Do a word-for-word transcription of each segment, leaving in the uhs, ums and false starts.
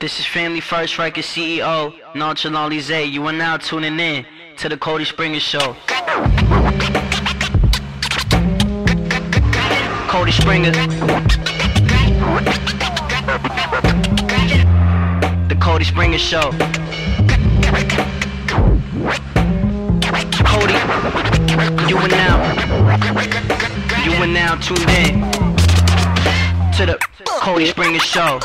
This is Family First Record C E O, Nonchalantly Zay. You are now tuning in to the Cody Springer Show. Cody Springer. The Cody Springer Show. Cody, you are now, you are now tuned in to the Cody Springer Show.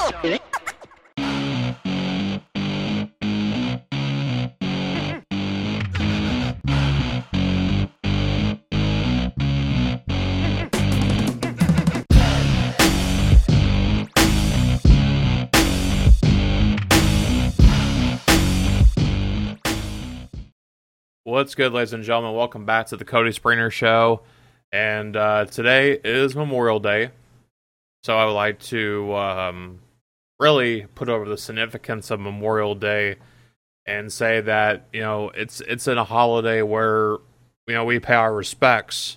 What's good, ladies and gentlemen? Welcome back to the Cody Springer Show. And uh, today is Memorial Day. So I would like to um, really put over the significance of Memorial Day and say that, you know, it's it's in a holiday where, you know, we pay our respects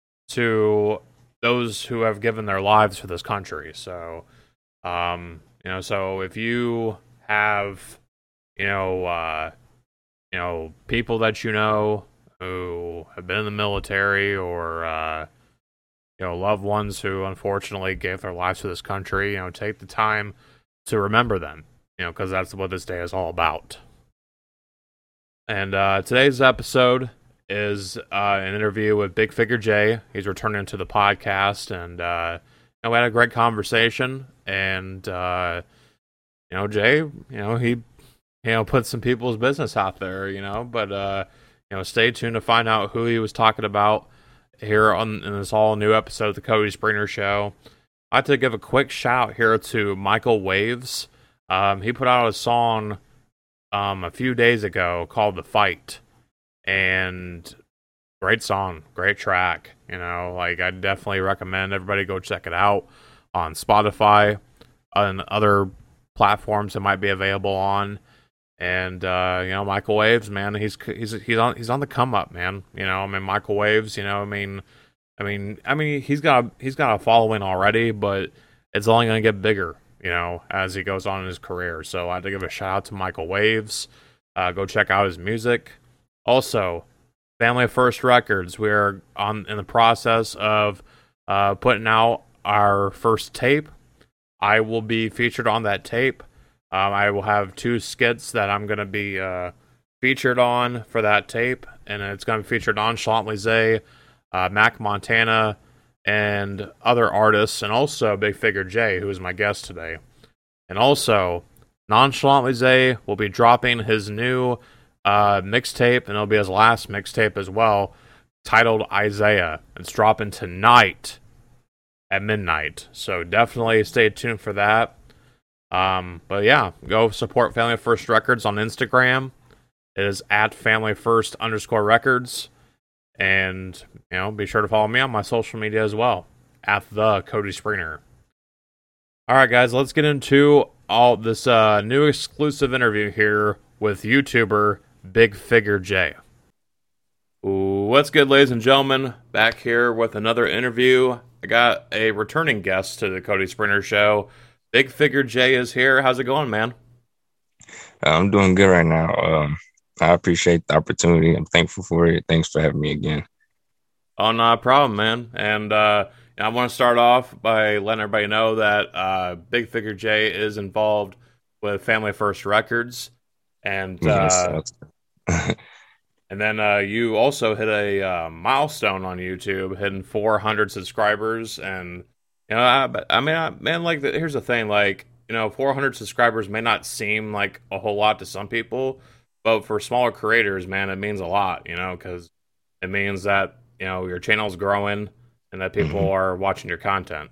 to those who have given their lives for this country. So, um, you know, so if you have, you know, uh, you know, people that you know who have been in the military or, uh, you know, loved ones who unfortunately gave their lives to this country, you know, take the time to remember them, you know, because that's what this day is all about. And uh, today's episode is uh, an interview with Big Figure Jay. He's returning to the podcast, and uh, you know, we had a great conversation. And uh, you know, Jay, you know, he you know put some people's business out there, you know, but uh, you know, stay tuned to find out who he was talking about here on in this all new episode of the Cody Springer Show. I'd like to give a quick shout here to Michael Waves. Um, he put out a song um, a few days ago called "The Fight," and great song, great track. You know, like I definitely recommend everybody go check it out on Spotify and other platforms it might be available on. And uh, you know, Michael Waves, man, he's he's he's on he's on the come up, man. You know, I mean, Michael Waves, you know, I mean, I mean, I mean, he's got a, he's got a following already, but it's only going to get bigger, you know, as he goes on in his career. So I had to give a shout out to Michael Waves. Uh, go check out his music. Also, Family First Records. We're on in the process of uh, putting out our first tape. I will be featured on that tape. Um, I will have two skits that I'm going to be uh, featured on for that tape, and it's going to be featured on Nonchalantly Zay, uh, Mac Montana, and other artists, and also Big Figure Jay, who is my guest today. And also, Nonchalantly Zay will be dropping his new uh, mixtape, and it'll be his last mixtape as well, titled Isaiah. It's dropping tonight at midnight, so definitely stay tuned for that. Um, but yeah, go support Family First Records on Instagram. It is at Family First underscore Records. And, you know, be sure to follow me on my social media as well, at the Cody Springer. Alright guys, let's get into all this uh, new exclusive interview here with YouTuber Big Figure Jay. Ooh, what's good, ladies and gentlemen? Back here with another interview. I got a returning guest to the Cody Springer Show. Big Figure Jay is here. How's it going, man? I'm doing good right now. Um, I appreciate the opportunity. I'm thankful for it. Thanks for having me again. Oh, not a problem, man. And uh, I want to start off by letting everybody know that uh, Big Figure Jay is involved with Family First Records. And uh, Yes. and then uh, you also hit a uh, milestone on YouTube, hitting four hundred subscribers. And You know, I, I mean, I, man, like, the, here's the thing, like, you know, four hundred subscribers may not seem like a whole lot to some people, but for smaller creators, man, it means a lot, you know, because it means that, you know, your channel's growing and that people Mhm. are watching your content.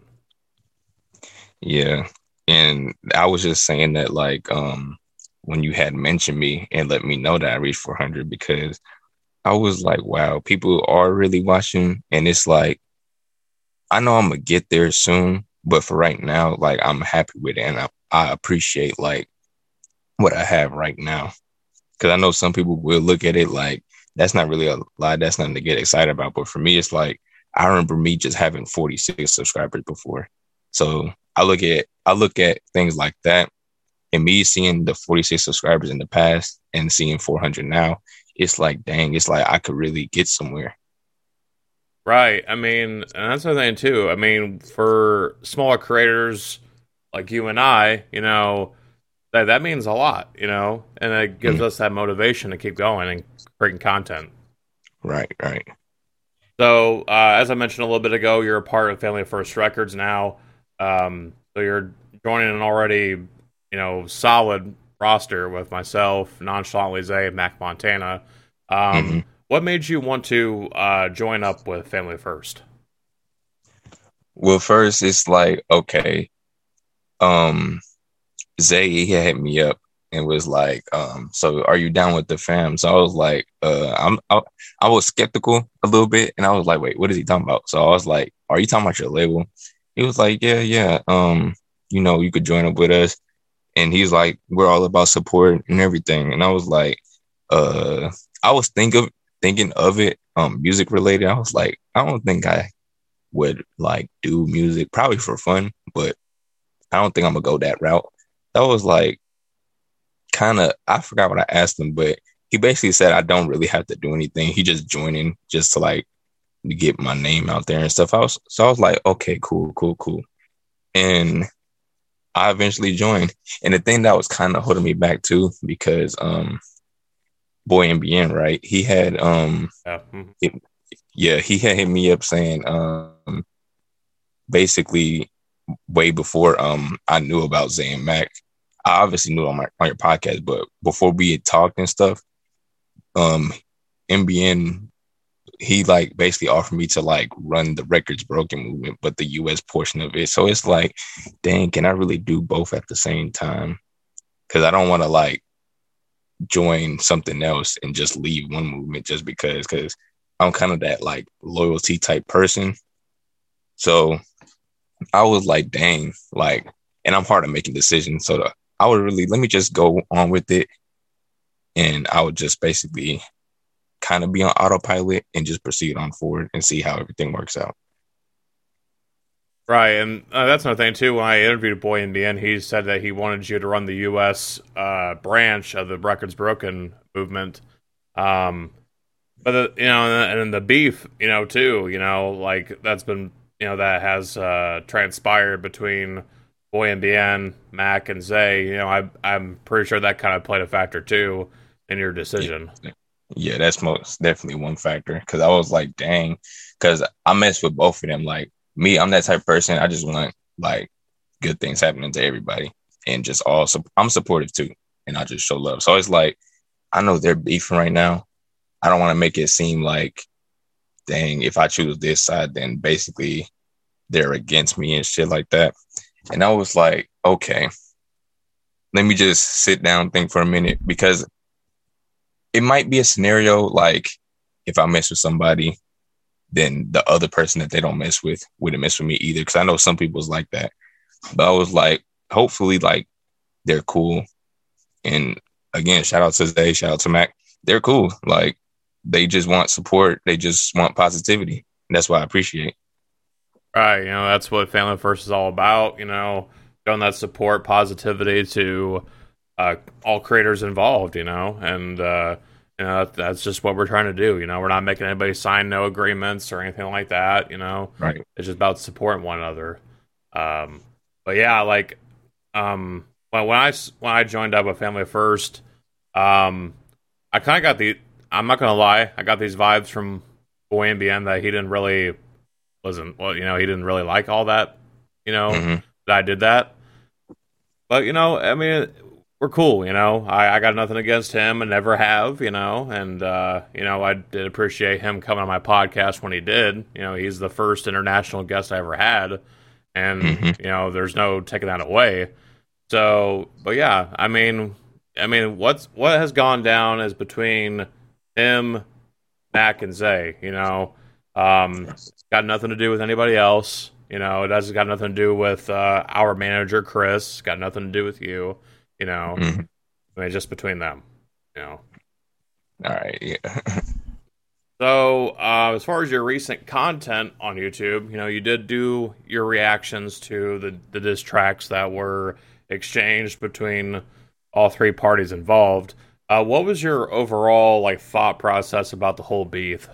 Yeah. And I was just saying that, like, um, when you had mentioned me and let me know that I reached four hundred, because I was like, wow, people are really watching. And it's like, I know I'm gonna get there soon, but for right now, like, I'm happy with it, and I, I appreciate like what I have right now. Because I know some people will look at it like that's not really a lot, that's nothing to get excited about. But for me, it's like I remember me just having forty-six subscribers before, so I look at I look at things like that, And me seeing the forty-six subscribers in the past and seeing four hundred now, it's like, dang, it's like I could really get somewhere. Right. I mean, and that's the thing too. I mean, for smaller creators like you and I, you know, that that means a lot, you know, and it gives mm. us that motivation to keep going and creating content. Right, right. So, uh, as I mentioned a little bit ago, you're a part of Family First Records now. Um, so you're joining an already, you know, solid roster with myself, Nonchalantly Zay, Mac Montana. Um, mm-hmm. What made you want to uh, join up with Family First? Well, first it's like, okay, um, Zay, he hit me up and was like, um, so are you down with the fam? So I was like, uh, I'm, I, I was skeptical a little bit, and I was like, wait, what is he talking about? So I was like, are you talking about your label? He was like, yeah, yeah, um, you know, you could join up with us. And he's like, we're all about support and everything. And I was like, uh, I was think of, thinking of it, um, music related. I was like, I don't think I would like do music, probably for fun, but I don't think I'm gonna go that route. That was like, kind of, I forgot what I asked him, but he basically said I don't really have to do anything. He just joining just to like get my name out there and stuff. I was so I was like, okay, cool, cool, cool. And I eventually joined. And the thing that was kind of holding me back too, because um Boy M B N, right? He had um yeah. Mm-hmm. it, yeah, he had hit me up saying um basically way before um I knew about Zay and Mac. I obviously knew on my on your podcast, but before we had talked and stuff, um, M B N, he like basically offered me to like run the Records Broken movement, but the U S portion of it. So it's like, dang, can I really do both at the same time? Because I don't want to like join something else and just leave one movement just because. Because I'm kind of that like loyalty type person. So I was like, dang, like, and I'm hard at making decisions. So the, I would really, let me just go on with it. And I would just basically kind of be on autopilot and just proceed on forward and see how everything works out. Right. And uh, that's another thing too. When I interviewed Boy M B N, he said that he wanted you to run the U S uh, branch of the Records Broken movement. Um, but, the, you know, and, and the beef, you know, too, you know, like that's been, you know, that has uh, transpired between Boy M B N, Mac, and Zay. You know, I, I'm pretty sure that kind of played a factor too in your decision. Yeah, yeah, that's most definitely one factor. Because I was like, dang, because I mess with both of them. Like me, I'm that type of person. I just want like good things happening to everybody, and just all. I'm supportive too, and I just show love. So it's like, I know they're beefing right now. I don't want to make it seem like, dang, if I choose this side, then basically they're against me and shit like that. And I was like, okay, let me just sit down and think for a minute, because it might be a scenario like if I mess with somebody, then the other person that they don't mess with wouldn't mess with me either. Because I know some people's like that. But I was like, hopefully, like, they're cool. And again, shout out to Zay, shout out to Mac. They're cool. Like, they just want support. They just want positivity. And that's what I appreciate. Right, you know, that's what Family First is all about, you know, showing that support, positivity to uh, all creators involved, you know, and, uh, you know, that, that's just what we're trying to do, you know, we're not making anybody sign no agreements or anything like that, you know, right? It's just about supporting one another. Um, but yeah, like, um, when, when I, when I joined up with Family First, um, I kind of got the, I'm not going to lie, I got these vibes from Boy M B N that he didn't really wasn't well, you know, he didn't really like all that, you know, mm-hmm. that I did that. But, you know, I mean, we're cool, you know. I, I got nothing against him and never have, you know, and, uh, you know, I did appreciate him coming on my podcast when he did. You know, he's the first international guest I ever had, and, mm-hmm. you know, there's no taking that away. So, but yeah, I mean, I mean, what's what has gone down is between him, Mac, and Zay, you know. Um, got nothing to do with anybody else. You know, it has got nothing to do with uh, our manager, Chris. Got nothing to do with you. You know, mm-hmm. I mean, just between them. You know. All right. Yeah. So, uh, as far as your recent content on YouTube, you know, you did do your reactions to the the diss tracks that were exchanged between all three parties involved. Uh, what was your overall like thought process about the whole beef?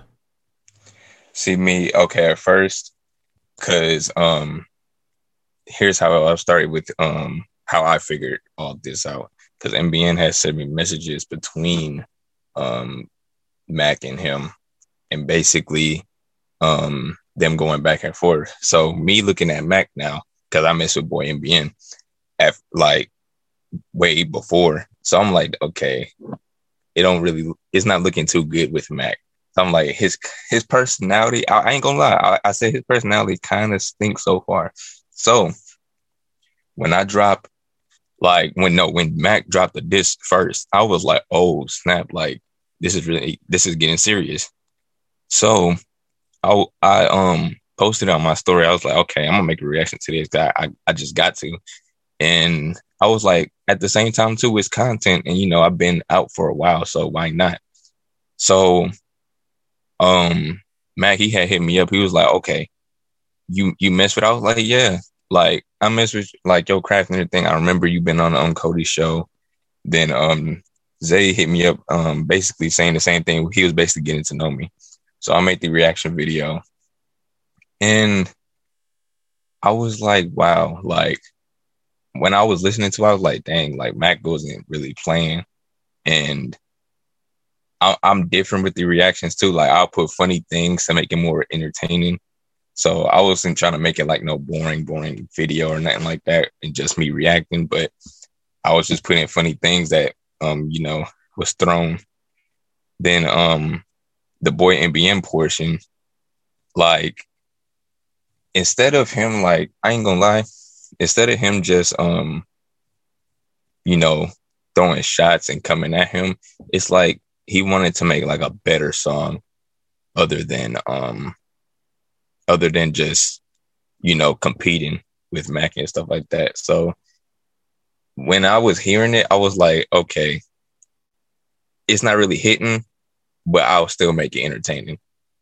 See me, okay, at first, because um, here's how I started with um how I figured all this out. Because M B N has sent me messages between um Mac and him, and basically um them going back and forth. So me looking at Mac now, because I mess with boy M B N at like way before. So I'm like, okay, it don't really, it's not looking too good with Mac. So I'm like, his his personality, I, I ain't gonna lie, I, I said his personality kind of stinks so far. So when I drop, like when no, when Mac dropped the disc first, I was like, oh snap, like this is really, this is getting serious. So I I um posted on my story. I was like, okay, I'm gonna make a reaction to this guy. I, I just got to. And I was like, at the same time too, it's content, and you know, I've been out for a while, so why not? So um Mac, he had hit me up. He was like, okay, you you mess with, I was like, yeah, like I mess with like your craft and everything. I remember you been on the um, Cody's show. Then um Zay hit me up, um basically saying the same thing. He was basically getting to know me. So I made the reaction video, and I was like, wow, like when I was listening to it, I was like, dang, like Mac wasn't really playing. And I, I'm different with the reactions too. Like I'll put funny things to make it more entertaining. So I wasn't trying to make it like no boring, boring video or nothing like that, and just me reacting. But I was just putting funny things that, um, you know, was thrown. Then um, the boy M B M portion, like instead of him, like I ain't gonna lie, instead of him just um, you know, throwing shots and coming at him, it's like he wanted to make like a better song, other than um, other than just, you know, competing with Mac and stuff like that. So when I was hearing it, I was like, okay, it's not really hitting, but I'll still make it entertaining.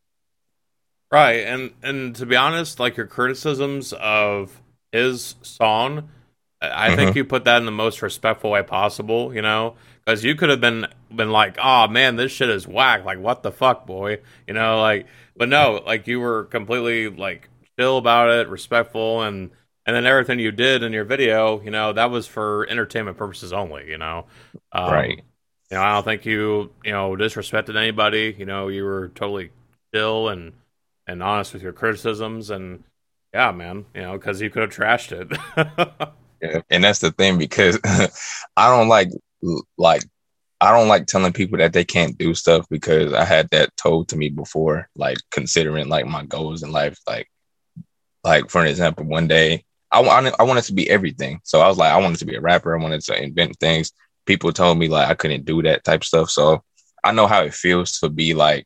Right, and and to be honest, like your criticisms of his song, I mm-hmm. think you put that in the most respectful way possible, you know, because you could have been been like, oh man, this shit is whack, like what the fuck, boy, you know, like, but no, like you were completely like chill about it, respectful, and and then everything you did in your video, you know, that was for entertainment purposes only, you know, um, right. You know, I don't think you, you know, disrespected anybody. You know, you were totally chill and, and honest with your criticisms. And yeah, man, you know, because you could have trashed it. Yeah, and that's the thing, because I don't like, like, I don't like telling people that they can't do stuff, because I had that told to me before, like considering like my goals in life. Like, like for an example, one day I, I, I wanted to be everything. So I was like, I wanted to be a rapper. I wanted to invent things. People told me like I couldn't do that type of stuff. So I know how it feels to be like,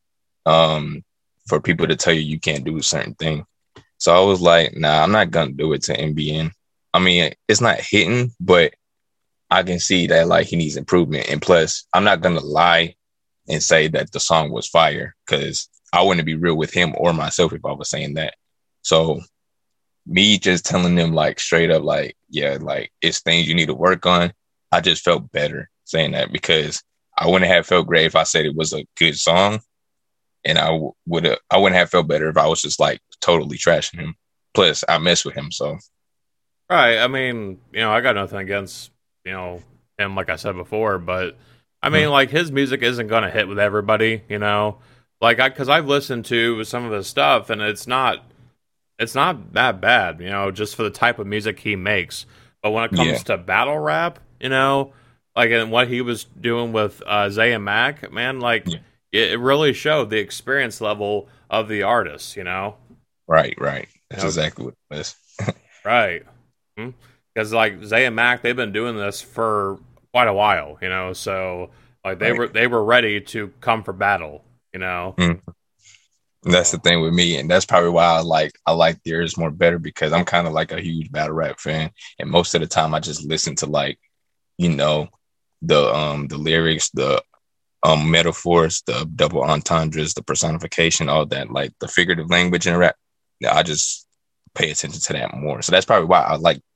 um, for people to tell you you can't do a certain thing. So I was like, nah, I'm not going to do it to M B N. I mean, it's not hitting, but I can see that like he needs improvement. And plus, I'm not going to lie and say that the song was fire, because I wouldn't be real with him or myself if I was saying that. So me just telling them like straight up, like, yeah, like it's things you need to work on. I just felt better saying that, because I wouldn't have felt great if I said it was a good song, and I w- would have, I wouldn't have felt better if I was just like totally trashing him. Plus, I mess with him, so. Right. I mean, you know, I got nothing against, you know, him, like I said before, but I mean, mm-hmm. like his music isn't going to hit with everybody, you know, like I, cause I've listened to some of his stuff, and it's not, it's not that bad, you know, just for the type of music he makes. But when it comes yeah. to battle rap, you know, like and what he was doing with uh, Zay and Mac, man, like yeah. it, it really showed the experience level of the artist, you know? Right, right. That's you know? exactly what it is. Right. Because, hmm? like, Zay and Mac, they've been doing this for quite a while, you know? So, like, they right. were they were ready to come for battle, you know? Mm. That's the thing with me, and that's probably why I like I like theirs more better, because I'm kind of like a huge battle rap fan, and most of the time I just listen to like, you know, the um the lyrics, the um metaphors, the double entendres, the personification, all that, like the figurative language in rap. I just pay attention to that more. So that's probably why I like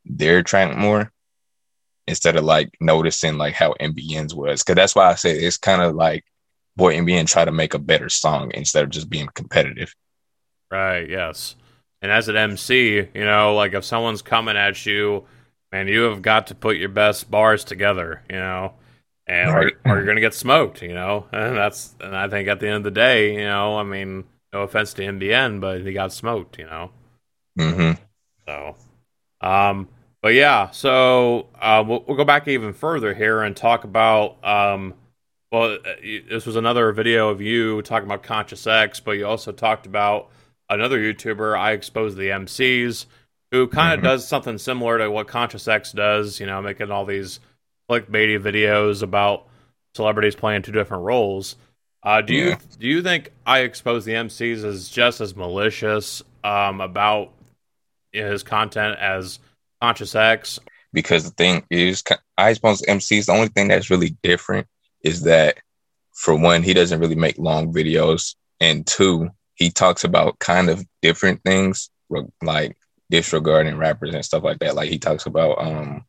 their track more instead of like noticing like how M B N's was. Cause that's why I say it's kind of like, boy, M B N try to make a better song instead of just being competitive. Right, yes. And as an M C, you know, like if someone's coming at you, man, you have got to put your best bars together, you know, and Right. or, or you're going to get smoked, you know, and that's, and I think at the end of the day, you know, I mean, no offense to M B N, but he got smoked, you know. Mm-hmm. So, um, but yeah, so uh, we'll, we'll go back even further here and talk about, um, well, this was another video of you talking about Conscious X, but you also talked about another YouTuber, I Expose the M Cs, who kind of Mm-hmm. does something similar to what Conscious X does, you know, making all these clickbaity videos about celebrities playing two different roles. Uh, do Yeah. you do you think I Expose the M Cs is just as malicious um, about his content as Conscious X? Because the thing is, I suppose M Cs, the only thing that's really different is that, for one, he doesn't really make long videos, and two, he talks about kind of different things, like disregarding rappers and stuff like that. Like he talks about, um,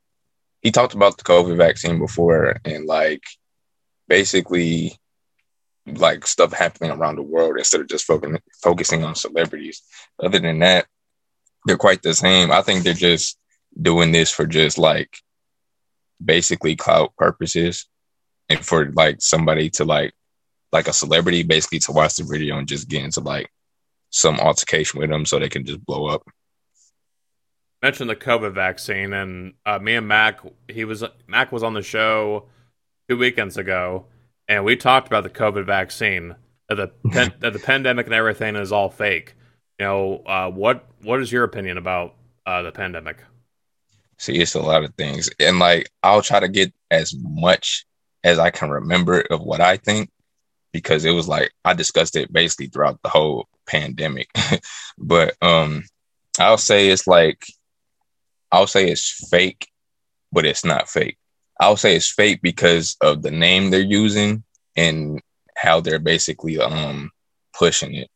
he talked about the COVID vaccine before, and like basically like stuff happening around the world instead of just focusing focusing on celebrities. Other than that, they're quite the same. I think they're just doing this for just like basically clout purposes, and for like somebody to like like a celebrity basically to watch the video and just get into like some altercation with them so they can just blow up. Mentioned the COVID vaccine, and uh, me and Mac, he was Mac was on the show two weekends ago, and we talked about the COVID vaccine, that the pen, that the pandemic and everything is all fake. You know, uh, what what is your opinion about uh, the pandemic? See, it's a lot of things, and like I'll try to get as much as I can remember of what I think, because it was like I discussed it basically throughout the whole pandemic. But um, I'll say it's like I'll say it's fake, but it's not fake. I'll say it's fake because of the name they're using and how they're basically um pushing it.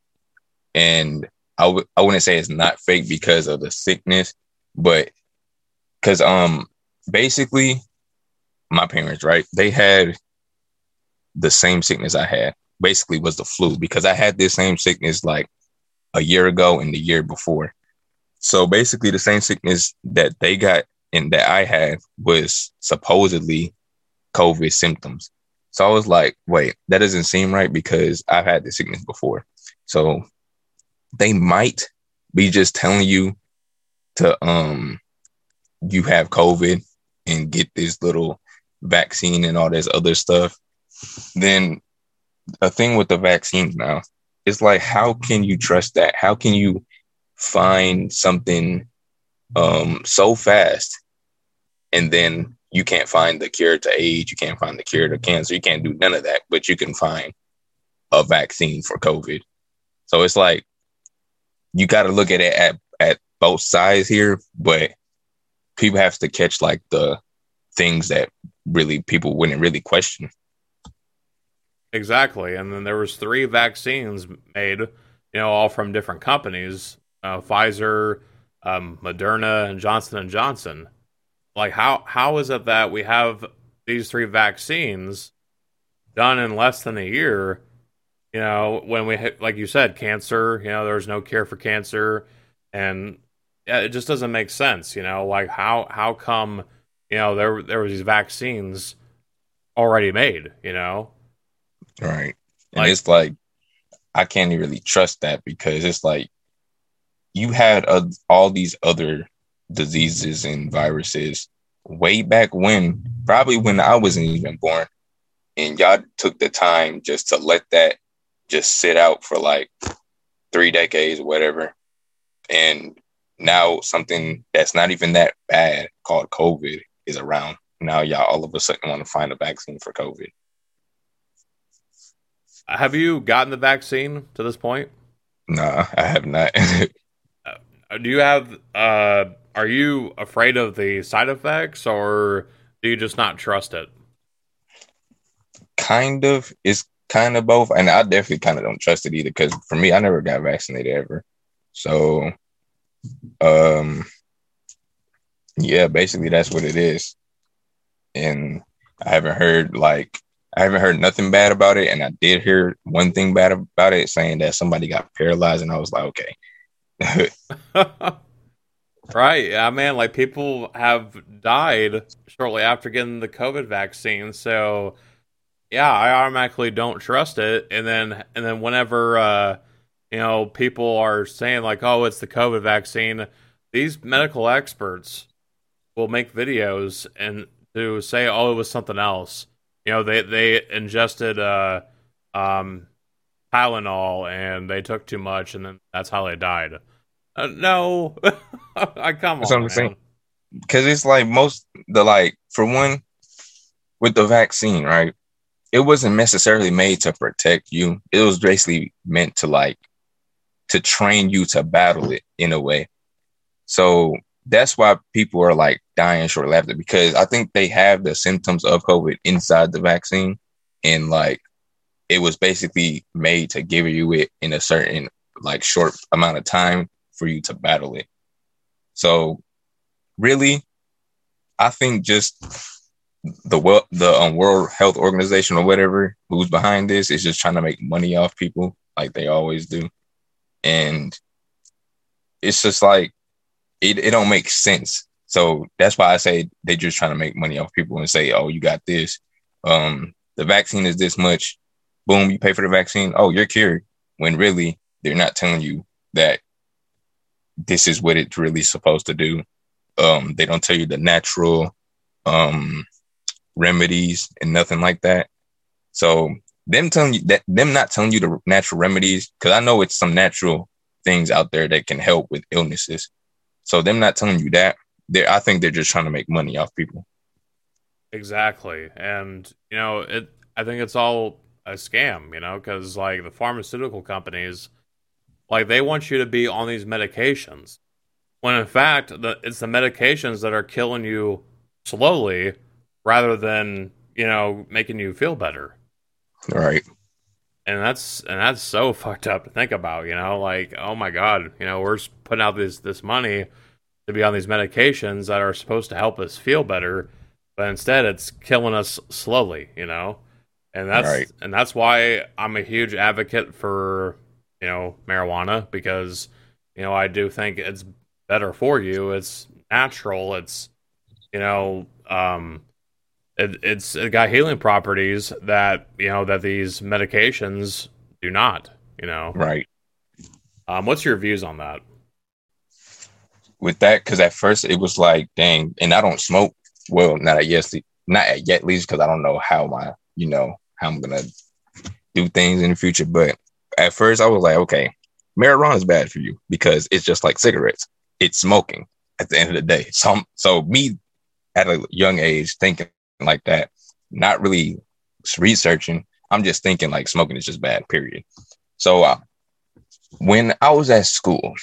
And I w- I wouldn't say it's not fake because of the sickness, but because um basically my parents, right, they had the same sickness I had. Basically was the flu, because I had this same sickness like a year ago and the year before. So basically the same sickness that they got and that I had was supposedly COVID symptoms. So I was like, wait, that doesn't seem right because I've had the sickness before. So they might be just telling you to um you have COVID and get this little vaccine and all this other stuff. Then a thing with the vaccines now, it's like, how can you trust that? How can you find something um so fast and then you can't find the cure to AIDS, you can't find the cure to cancer, you can't do none of that, but you can find a vaccine for COVID? So it's like you got to look at it at, at both sides here, but people have to catch like the things that really people wouldn't really question. Exactly, and then there was three vaccines made, you know, all from different companies: uh, Pfizer, um, Moderna, and Johnson and Johnson. Like, how how is it that we have these three vaccines done in less than a year? You know, when we hit, like you said, cancer. You know, there's no cure for cancer, and yeah, it just doesn't make sense. You know, like how how come you know there there were these vaccines already made? You know. Right. And Like, it's like, I can't even really trust that, because it's like you had uh, all these other diseases and viruses way back when, probably when I wasn't even born. And y'all took the time just to let that just sit out for like three decades or whatever. And now something that's not even that bad called COVID is around. Now y'all all of a sudden want to find a vaccine for COVID. have you gotten the vaccine to this point? Nah, I have not. Uh, do you have? Uh, are you afraid of the side effects, or do you just not trust it? Kind of. It's kind of both. And I definitely kind of don't trust it either, because for me, I never got vaccinated ever. So um, Yeah, basically that's what it is. And I haven't heard like I haven't heard nothing bad about it. And I did hear one thing bad about it, saying that somebody got paralyzed, and I was like, okay. Right. Yeah, man, like people have died shortly after getting the COVID vaccine. So yeah, I automatically don't trust it. And then and then whenever uh you know, people are saying like, oh, it's the COVID vaccine, these medical experts will make videos and to say, oh, it was something else. You know, they they ingested uh um Tylenol and they took too much and then that's how they died. Uh, no. I come That's on, what I'm saying. man. Because it's like most the like for one with the vaccine, right? It wasn't necessarily made to protect you. It was basically meant to like to train you to battle it in a way. So that's why people are like dying shortly after, because I think they have the symptoms of COVID inside the vaccine, and like it was basically made to give you it in a certain like short amount of time for you to battle it. So really, I think just the well, the um, World Health Organization or whatever who's behind this is just trying to make money off people like they always do, and it's just like it, it don't make sense. So that's why I say they're just trying to make money off people and say, oh, you got this. Um, the vaccine is this much. Boom, you pay for the vaccine. Oh, you're cured. When really they're not telling you that this is what it's really supposed to do. Um, they don't tell you the natural um, remedies and nothing like that. So them telling you that, them not telling you the natural remedies, because I know it's some natural things out there that can help with illnesses. So them not telling you that, they I think they're just trying to make money off people. Exactly. And, you know, it. I think it's all a scam, you know, because, like, the pharmaceutical companies, like, they want you to be on these medications. When, in fact, the, it's the medications that are killing you slowly rather than, you know, making you feel better. Right. And that's and that's so fucked up to think about, you know, like, oh my God, you know, we're putting out this this money to be on these medications that are supposed to help us feel better, but instead it's killing us slowly, you know. And that's Right. and that's why I'm a huge advocate for, you know, marijuana, because, you know, I do think it's better for you. It's natural. It's, you know, um It, it's it got healing properties that, you know, that these medications do not, you know. Right. Um, what's your views on that? With that, because at first it was like, dang, and I don't smoke. Well, not at yet, not at yet least, because I don't know how my, you know, how I'm gonna do things in the future. But at first I was like, okay, marijuana is bad for you because it's just like cigarettes. It's smoking at the end of the day. So, so me at a young age thinking like that, not really researching, I'm just thinking like smoking is just bad, period. So uh, when I was at school,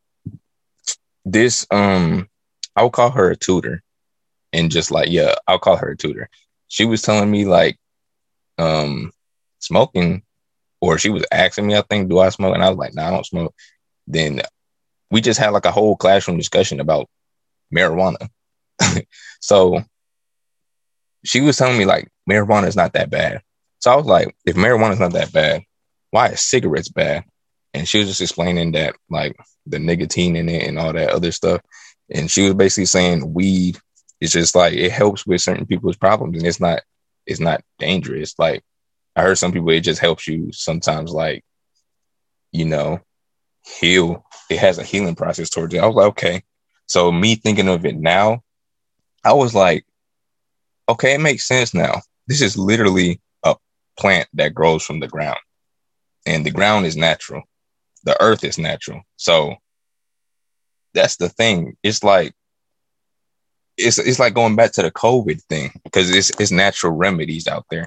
this, um, I'll call her a tutor, and just like, yeah, I'll call her a tutor. She was telling me like, um, smoking, or she was asking me, I think, do I smoke? And I was like, no, nah, I don't smoke. Then we just had like a whole classroom discussion about marijuana. So she was telling me like marijuana is not that bad. So I was like, if marijuana is not that bad, why is cigarettes bad? And she was just explaining that like the nicotine in it and all that other stuff. And she was basically saying weed is just like, it helps with certain people's problems, and it's not, it's not dangerous. Like I heard some people, it just helps you sometimes, like, you know, heal. It has a healing process towards it. I was like, okay. So me thinking of it now, I was like, okay, it makes sense now. This is literally a plant that grows from the ground, and the ground is natural. The earth is natural. So that's the thing. It's like, it's it's like going back to the COVID thing, because it's it's natural remedies out there.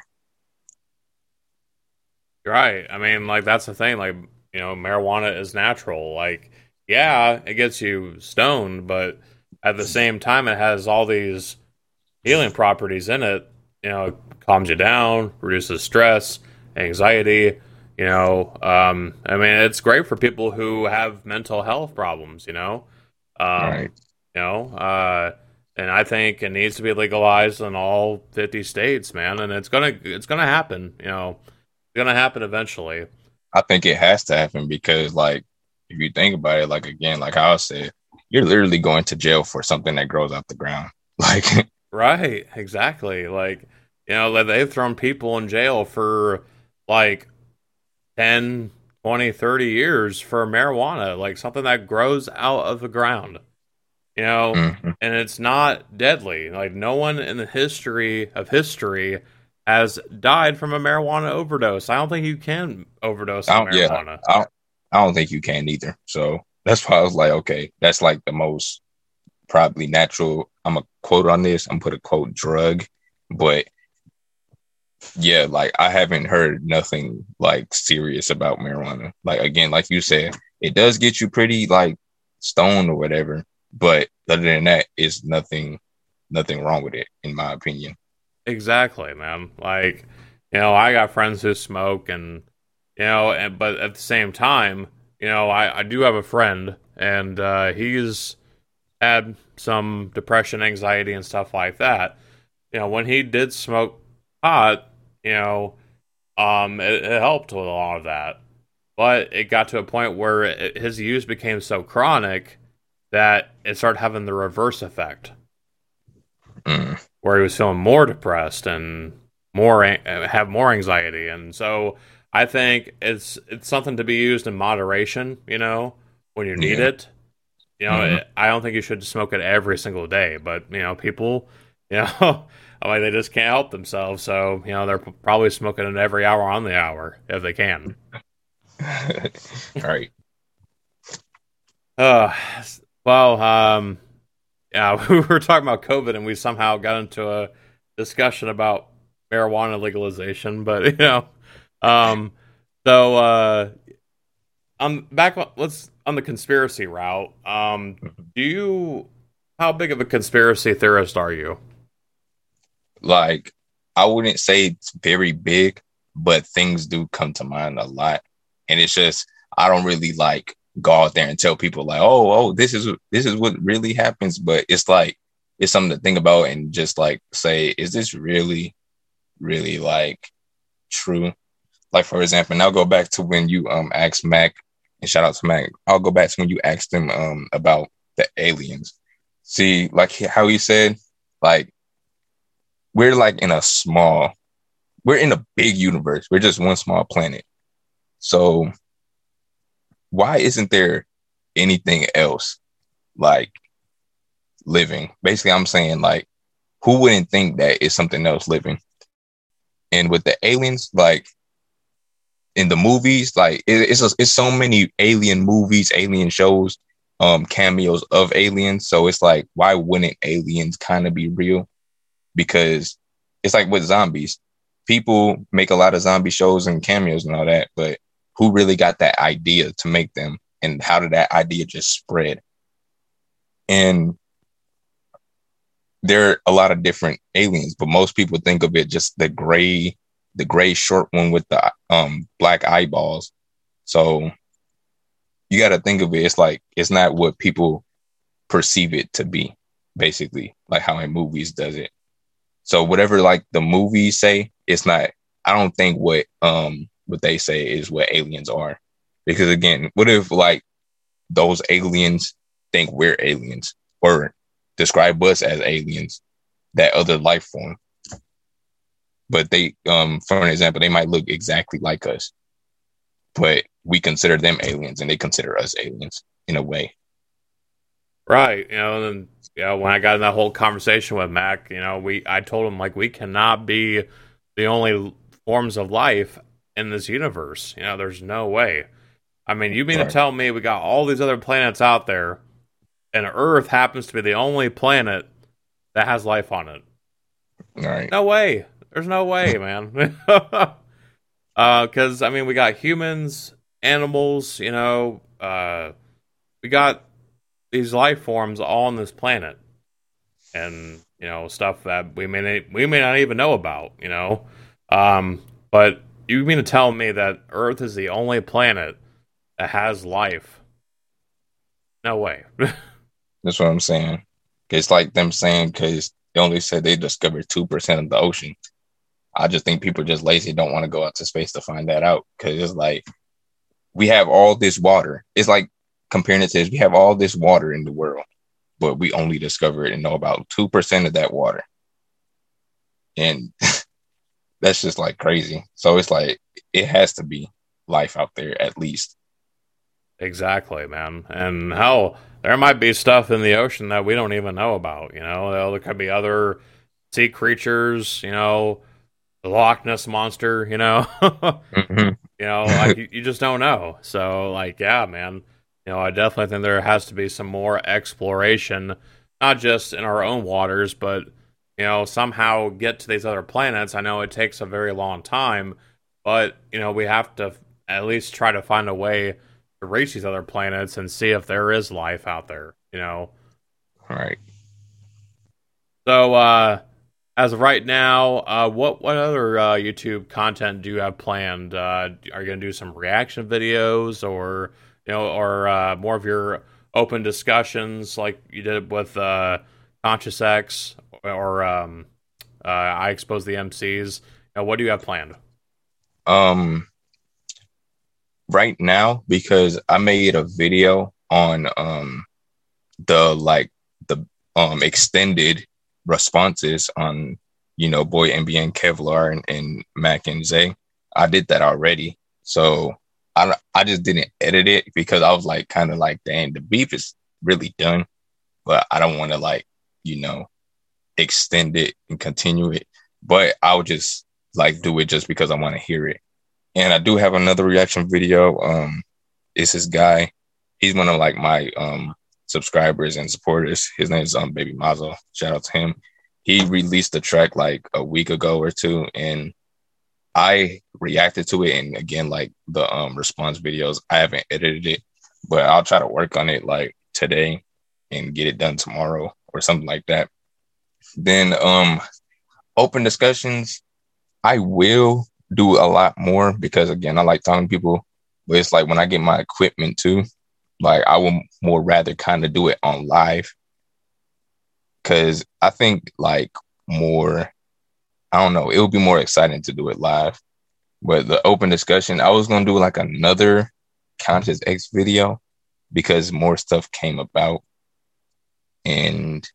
Right. I mean, like, that's the thing. Like, you know, marijuana is natural. Like, yeah, it gets you stoned, but at the same time, it has all these healing properties in it. You know, it calms you down, reduces stress, anxiety. You know, um, I mean, it's great for people who have mental health problems. You know, um, Right. you know, uh, And I think it needs to be legalized in all fifty states, man. And it's gonna it's gonna happen. You know, it's gonna happen eventually. I think it has to happen because, like, if you think about it, like again, like I said, you're literally going to jail for something that grows off the ground. Like, right, exactly. Like, you know, like they've thrown people in jail for like ten, twenty, thirty years for marijuana, like something that grows out of the ground. You know, mm-hmm. and it's not deadly. Like, no one in the history of history has died from a marijuana overdose. I don't think you can overdose on marijuana. Yeah, I don't, I don't think you can either. So that's why I was like, okay, that's like the most probably natural. I'm a quote on this. I'm put a quote drug, but yeah, like I haven't heard nothing like serious about marijuana. Like, again, like you said, it does get you pretty like stoned or whatever. But other than that, it's nothing, nothing wrong with it, in my opinion. Exactly, man. Like, you know, I got friends who smoke, and you know, and but at the same time, you know, I, I do have a friend, and uh, he's had some depression, anxiety, and stuff like that. You know, when he did smoke pot, you know, um, it, it helped with a lot of that. But it got to a point where it, his use became so chronic that it started having the reverse effect, mm. where he was feeling more depressed and more have more anxiety. And so I think it's it's something to be used in moderation, you know, when you need yeah. it. You know, mm-hmm. it, I don't think you should smoke it every single day, but, you know, people, you know, I mean, they just can't help themselves. So, you know, they're probably smoking it every hour on the hour if they can. Right. Uh, Well, um, yeah, we were talking about COVID, and we somehow got into a discussion about marijuana legalization. But you know, um, so uh, on back, let's on the conspiracy route. Um, do you? How big of a conspiracy theorist are you? Like, I wouldn't say it's very big, but things do come to mind a lot, and it's just I don't really like. Go out there and tell people like, oh, oh, this is this is what really happens. But it's like it's something to think about and just like say, is this really, really like true? Like, for example, and I'll go back to when you um asked Mac, and shout out to Mac. I'll go back to when you asked him um about the aliens. See, like how he said, like we're like in a small, we're in a big universe. We're just one small planet. So why isn't there anything else like living? Basically, I'm saying, like, who wouldn't think that is something else living? And with the aliens, like in the movies, like it, it's a, it's so many alien movies, alien shows, um, cameos of aliens. So it's like, why wouldn't aliens kind of be real? Because it's like with zombies, people make a lot of zombie shows and cameos and all that, but who really got that idea to make them, and how did that idea just spread? And there are a lot of different aliens, but most people think of it just the gray, the gray short one with the um black eyeballs. So you got to think of it. It's like, it's not what people perceive it to be, basically, like how in movies does it. So whatever like the movies say, it's not, I don't think what, um, what they say is what aliens are. Because again, what if like those aliens think we're aliens or describe us as aliens, that other life form? But they, um, for an example, they might look exactly like us, but we consider them aliens and they consider us aliens in a way. Right. You know, and you know, when I got in that whole conversation with Mac, you know, we I told him like we cannot be the only forms of life in this universe. You know, there's no way. I mean, you mean right. to tell me we got all these other planets out there, and Earth happens to be the only planet that has life on it? Right. No way. There's no way, man. Because, uh, I mean, we got humans, animals, you know, uh, we got these life forms all on this planet. And, you know, stuff that we may, we may not even know about, you know. Um, but you mean to tell me that Earth is the only planet that has life? No way. That's what I'm saying. It's like them saying, because they only said they discovered two percent of the ocean. I just think people are just lazy, don't want to go out to space to find that out. Because it's like, we have all this water. It's like comparing it to this, we have all this water in the world, but we only discovered and know about two percent of that water. And that's just like crazy. So it's like, it has to be life out there at least. Exactly, man. And hell, there might be stuff in the ocean that we don't even know about. You know, there could be other sea creatures, you know, the Loch Ness monster, you know, mm-hmm. you know, like you, you just don't know. So like, yeah, man, you know, I definitely think there has to be some more exploration, not just in our own waters, but, you know, somehow get to these other planets. I know it takes a very long time, but, you know, we have to at least try to find a way to reach these other planets and see if there is life out there, you know? All right. So, uh, as of right now, uh, what what other uh, YouTube content do you have planned? Uh, are you gonna do some reaction videos, or you know, or uh, more of your open discussions like you did with uh, Conscious X, or um, uh, I Expose the M Cs? You know, what do you have planned? Um, right now, because I made a video on um the like the um extended responses on, you know, Boy M B N, Kevlar, and, and Mac and Zay. I did that already. So I, I just didn't edit it because I was like, kind of like, dang, the beef is really done, but I don't want to like, you know, extend it and continue it. But I would just like do it just because I want to hear it. And I do have another reaction video. Um, it's this guy. He's one of like my um subscribers and supporters. His name is um Baby Mazo. Shout out to him. He released the track like a week ago or two, and I reacted to it. And again, like the um response videos, I haven't edited it, but I'll try to work on it like today and get it done tomorrow or something like that. Then um open discussions, I will do a lot more because again, I like talking to people, but it's like when I get my equipment too, like I would more rather kind of do it on live, because I think like more, I don't know, it would be more exciting to do it live. But the open discussion, I was going to do like another Conscious X video because more stuff came about. And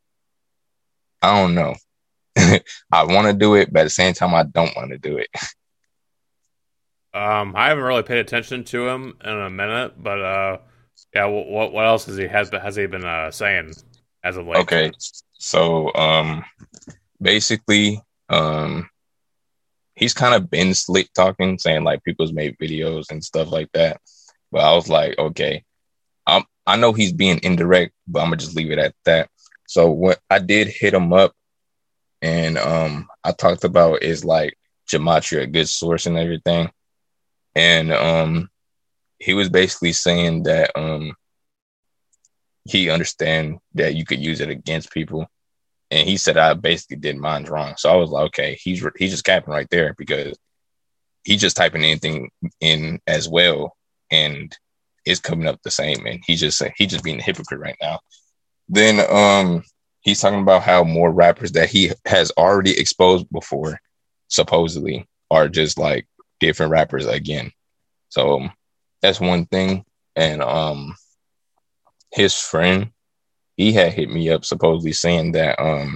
I don't know. I want to do it, but at the same time, I don't want to do it. Um, I haven't really paid attention to him in a minute, but uh, yeah, what what else has he has has he been uh, saying as of late? Okay, so um, basically, um, he's kind of been slick talking, saying like people's made videos and stuff like that. But I was like, okay, I'm, I know he's being indirect, but I'm gonna just leave it at that. So what I did hit him up, and um, I talked about is like gematria, a good source and everything. And um, he was basically saying that um, he understand that you could use it against people. And he said I basically did mine wrong. So I was like, okay, he's he's just capping right there because he's just typing anything in as well, and it's coming up the same. And he just he just being a hypocrite right now. Then um, he's talking about how more rappers that he has already exposed before, supposedly, are just like different rappers again. So um, that's one thing. And um, his friend, he had hit me up supposedly saying that um,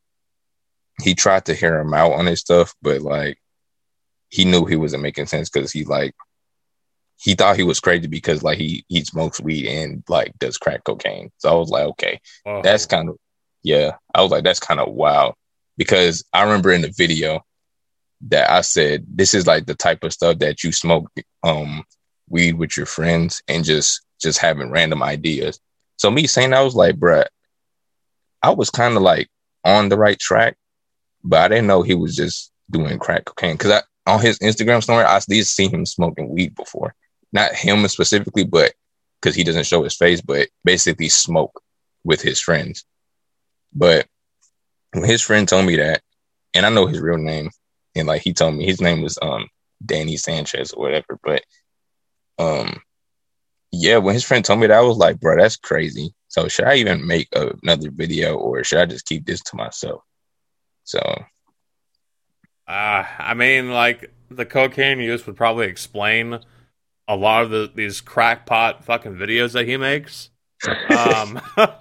he tried to hear him out on his stuff, but like he knew he wasn't making sense because he like he thought he was crazy because like he he smokes weed and like does crack cocaine. So I was like, okay, Whoa. that's kind of yeah. I was like, that's kind of wild, because I remember in the video that I said this is like the type of stuff that you smoke um weed with your friends and just just having random ideas. So me saying that, I was like, bruh, I was kind of like on the right track, but I didn't know he was just doing crack cocaine, because I on his Instagram story I did see him smoking weed before. Not him specifically, but because he doesn't show his face, but basically smoke with his friends. But when his friend told me that, and I know his real name, and like he told me his name was um Danny Sanchez or whatever, but um yeah, when his friend told me that, I was like, bro, that's crazy. So should I even make a, another video, or should I just keep this to myself? So, uh, I mean, like the cocaine use would probably explain a lot of the, these crackpot fucking videos that he makes. Um,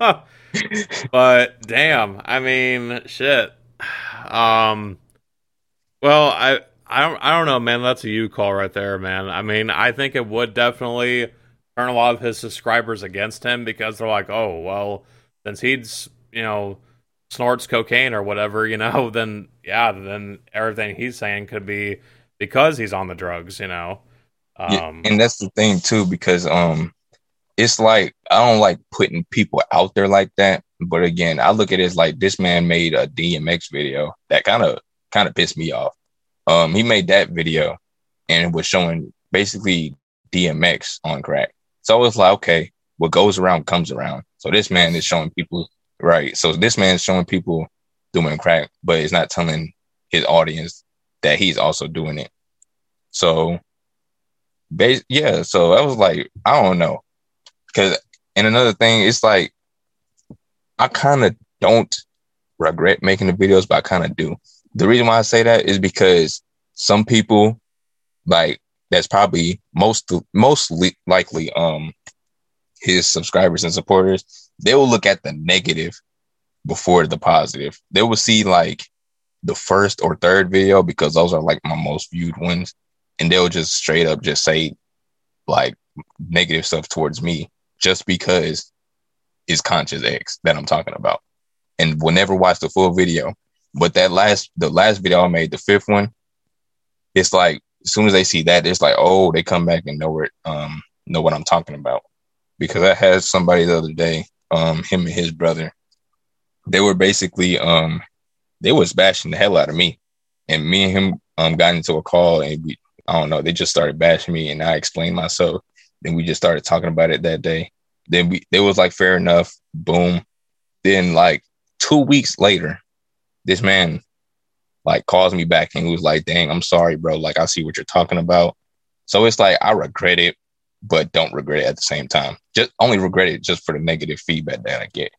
but damn, I mean, shit. Um, well, I, I don't, I don't know, man. That's a you call right there, man. I mean, I think it would definitely turn a lot of his subscribers against him because they're like, oh, well, since he's, you know, snorts cocaine or whatever, you know, then yeah, then everything he's saying could be because he's on the drugs, you know. Um, yeah, and that's the thing too, because um, it's like I don't like putting people out there like that. But again, I look at it as like this man made a D M X video that kind of kind of pissed me off. Um, he made that video and was showing basically D M X on crack. So it's like, okay, what goes around comes around. So this man is showing people, right? So this man is showing people doing crack, but it's not telling his audience that he's also doing it. So. Bas- yeah, so I was like, I don't know. Because, and another thing, it's like, I kind of don't regret making the videos, but I kind of do. The reason why I say that is because some people, like, that's probably most, most li- likely um his subscribers and supporters, they will look at the negative before the positive. They will see, like, the first or third video, because those are, like, my most viewed ones. And they'll just straight up just say like negative stuff towards me just because it's Conscious X that I'm talking about. And will never watch the full video. But that last, the last video I made, the fifth one, it's like, as soon as they see that, it's like, oh, they come back and know what, um, know what I'm talking about. Because I had somebody the other day, um, him and his brother, they were basically, um, they was bashing the hell out of me. And me and him um, got into a call, and we, I don't know, they just started bashing me, and I explained myself. Then we just started talking about it that day. Then we, it was like, fair enough, boom. Then like two weeks later, this man like calls me back and he was like, dang, I'm sorry, bro. Like, I see what you're talking about. So it's like, I regret it, but don't regret it at the same time. Just only regret it just for the negative feedback that I get.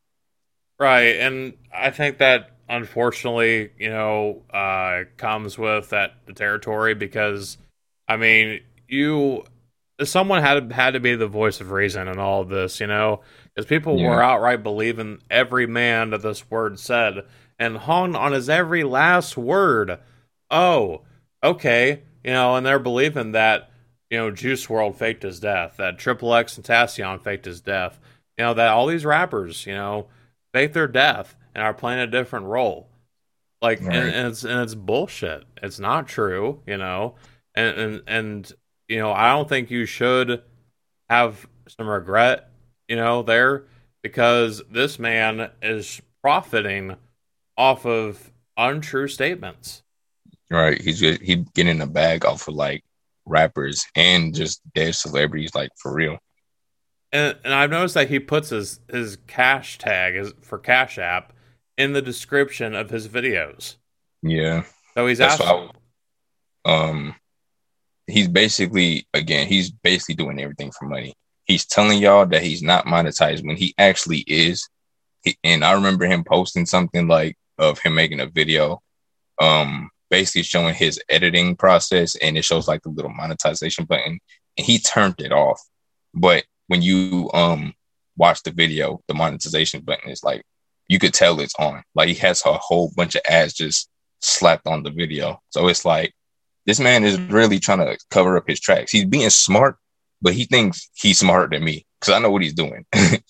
Right. And I think that, unfortunately, you know, uh, comes with that the territory because, I mean, you, someone had had to be the voice of reason in all of this, you know, because people Yeah. were outright believing every man that this word said and hung on his every last word. Oh, okay, you know, and they're believing that, you know, Juice world faked his death, that Triple X and Tentacion faked his death, you know, that all these rappers, you know, faked their death and are playing a different role. Like, Right. and, and it's and it's bullshit. It's not true, you know. And and and you know, I don't think you should have some regret, you know, there, because this man is profiting off of untrue statements. Right. He's just, he getting a bag off of like rappers and just dead celebrities, like for real. And and I've noticed that he puts his his cash tag his, for Cash App in the description of his videos. Yeah. So he's That's asking. why I, um he's basically, again, he's basically doing everything for money. He's telling y'all that he's not monetized when he actually is. He, and I remember him posting something like of him making a video, um, basically showing his editing process, and it shows like the little monetization button, and he turned it off. But when you um watch the video, the monetization button is like, you could tell it's on. Like, he has a whole bunch of ads just slapped on the video. So it's like, this man is really trying to cover up his tracks. He's being smart, but he thinks he's smarter than me because I know what he's doing.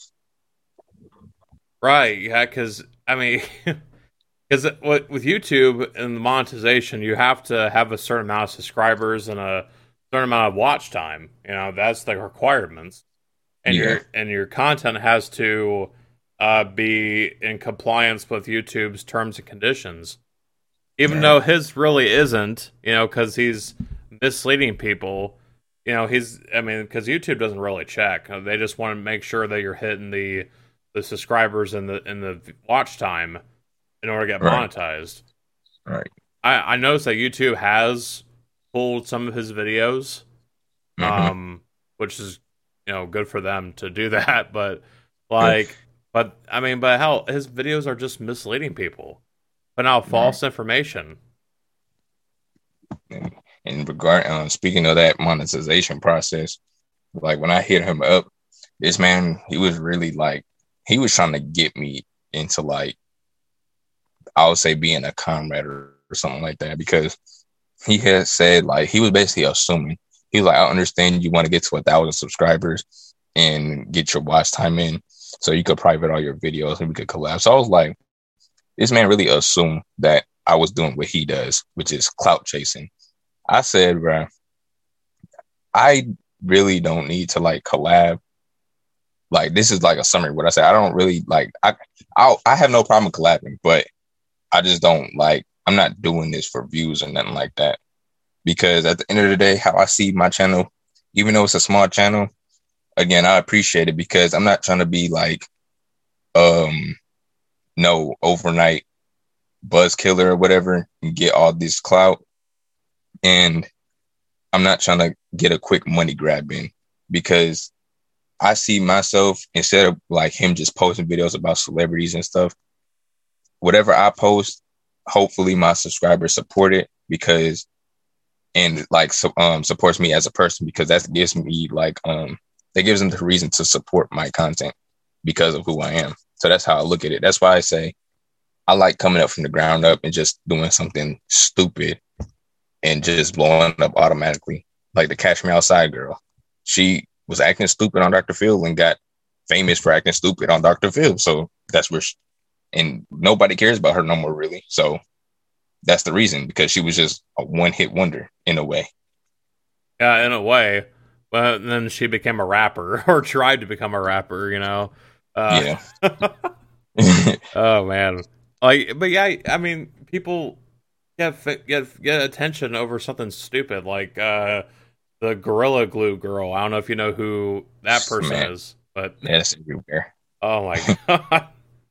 Right, yeah, because, I mean, because with YouTube and the monetization, you have to have a certain amount of subscribers and a certain amount of watch time. You know, that's the requirements. And Yeah. your and your content has to uh, be in compliance with YouTube's terms and conditions. Even Right. though his really isn't, you know, because he's misleading people. You know, he's, I mean, because YouTube doesn't really check. They just want to make sure that you're hitting the the subscribers and the and the watch time in order to get Right. monetized. Right. I, I noticed that YouTube has pulled some of his videos, Mhm. um, which is, you know, good for them to do that. But Like, but I mean, but hell, his videos are just misleading people, putting out false information. And in regard, um, speaking of that monetization process, like when I hit him up, this man, he was really like, he was trying to get me into like, I would say being a comrade or, or something like that, because he had said like, he was basically assuming, he was like, I understand you want to get to a thousand subscribers and get your watch time in so you could private all your videos and we could collab. So I was like, this man really assumed that I was doing what he does, which is clout chasing. I said, bro, I really don't need to like collab. Like, this is like a summary of what I said. I don't really like, I, I, I have no problem collabing, but I just don't like, I'm not doing this for views or nothing like that. Because at the end of the day, how I see my channel, even though it's a small channel, again, I appreciate it because I'm not trying to be like, um, no overnight buzz killer or whatever and get all this clout. And I'm not trying to get a quick money grab in, because I see myself, instead of like him just posting videos about celebrities and stuff, whatever I post, hopefully my subscribers support it, because and like so, um supports me as a person, because that gives me like um that gives them the reason to support my content because of who I am. So that's how I look at it. That's why I say I like coming up from the ground up and just doing something stupid and just blowing up automatically. Like the Catch Me Outside girl, she was acting stupid on Doctor Phil and got famous for acting stupid on Doctor Phil. So that's where she, and nobody cares about her no more, really. So that's the reason, because she was just a one-hit wonder in a way. Yeah, in a way. But then she became a rapper, or tried to become a rapper, you know? Uh, yeah. Oh, man. Like, but yeah, I mean, people get, get, get attention over something stupid, like uh, the Gorilla Glue girl. I don't know if you know who that person Man. is, but... Yes, everywhere. Oh, my God.